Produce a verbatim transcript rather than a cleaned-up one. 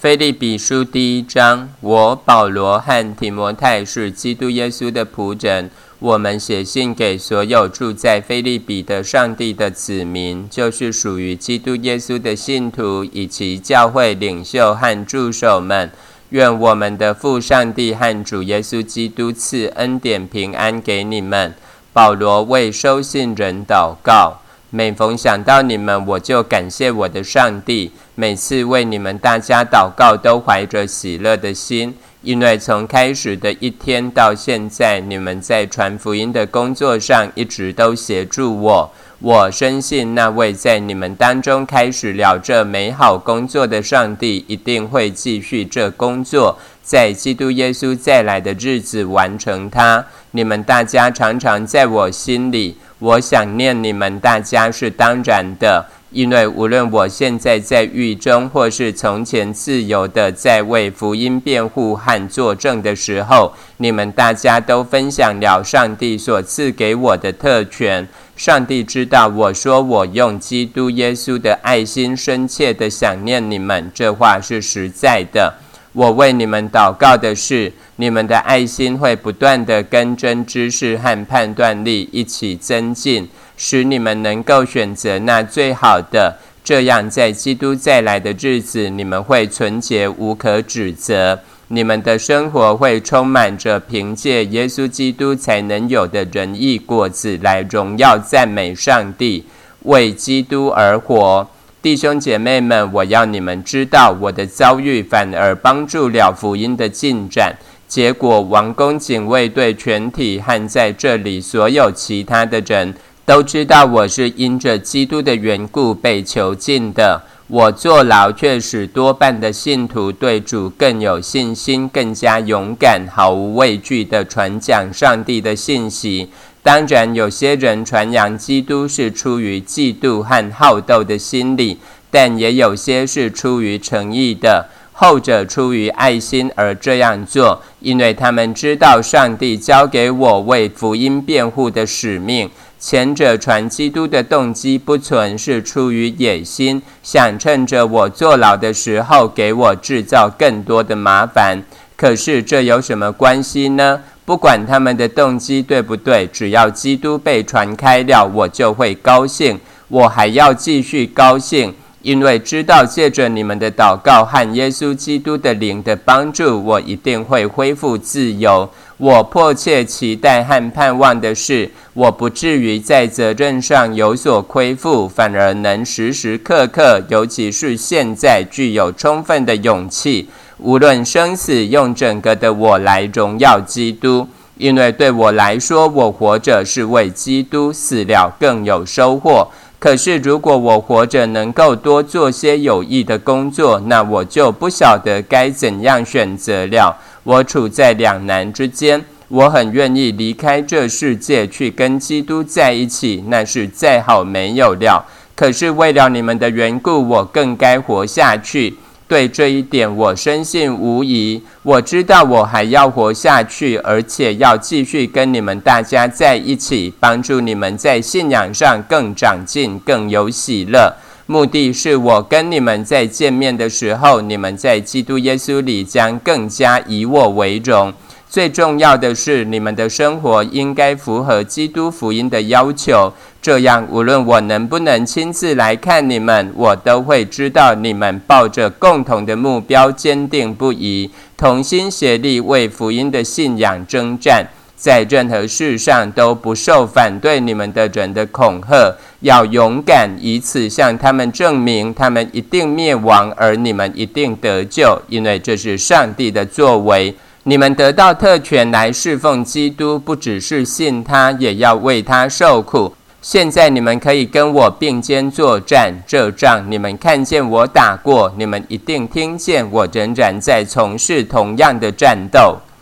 腓立比书第一章，我保罗和提摩太是基督耶稣的仆人，我们写信给所有住在腓立比的上帝的子民，就是属于基督耶稣的信徒，以及教会领袖和助手们。愿我们的父上帝和主耶稣基督赐恩典平安给你们。保罗为收信人祷告。每逢想到你们，我就感谢我的上帝。每次为你们大家祷告，都怀着喜乐的心，因为从开始的一天到现在，你们在传福音的工作上一直都协助我。我深信那位在你们当中开始了这美好工作的上帝，一定会继续这工作，在基督耶稣再来的日子完成它。你们大家常常在我心里，我想念你们大家是当然的，因为无论我现在在狱中，或是从前自由的在为福音辩护和作证的时候，你们大家都分享了上帝所赐给我的特权。上帝知道我说我用基督耶稣的爱心深切的想念你们，这话是实在的。我为你们祷告的是，你们的爱心会不断的跟真知识和判断力一起增进，使你们能够选择那最好的，这样在基督再来的日子，你们会纯洁无可指责。你们的生活会充满着凭借耶稣基督才能有的仁义果子，来荣耀赞美上帝，为基督而活。弟兄姐妹们，我要你们知道，我的遭遇反而帮助了福音的进展。结果王宫警卫队全体和在这里所有其他的人都知道，我是因着基督的缘故被囚禁的。我坐牢却使多半的信徒对主更有信心，更加勇敢，毫无畏惧地传讲上帝的信息。当然，有些人传扬基督是出于嫉妒和好斗的心理，但也有些是出于诚意的。后者出于爱心而这样做，因为他们知道上帝交给我为福音辩护的使命。前者传基督的动机不纯，是出于野心，想趁着我坐牢的时候给我制造更多的麻烦。可是这有什么关系呢？不管他们的动机对不对，只要基督被传开了，我就会高兴。我还要继续高兴，因为知道借着你们的祷告和耶稣基督的灵的帮助，我一定会恢复自由。我迫切期待和盼望的是，我不至于在责任上有所亏负，反而能时时刻刻，尤其是现在，具有充分的勇气，无论生死，用整个的我来荣耀基督。因为对我来说，我活着是为基督，死了更有收获。可是如果我活着能够多做些有益的工作，那我就不晓得该怎样选择了。我处在两难之间，我很愿意离开这世界，去跟基督在一起，那是再好没有了。可是为了你们的缘故，我更该活下去。对这一点我深信无疑。我知道我还要活下去，而且要继续跟你们大家在一起，帮助你们在信仰上更长进，更有喜乐。目的是我跟你们在见面的时候，你们在基督耶稣里将更加以我为荣。最重要的是，你们的生活应该符合基督福音的要求，这样无论我能不能亲自来看你们，我都会知道你们抱着共同的目标，坚定不移，同心协力为福音的信仰征战，在任何事上都不受反对你们的人的恐吓，要勇敢，以此向他们证明他们一定灭亡，而你们一定得救，因为这是上帝的作为。你们得到特权来侍奉基督，不只是信他，也要为他受苦。现在你们可以跟我并肩作战，这仗你们看见我打过，你们一定听见我仍然在从事同样的战斗。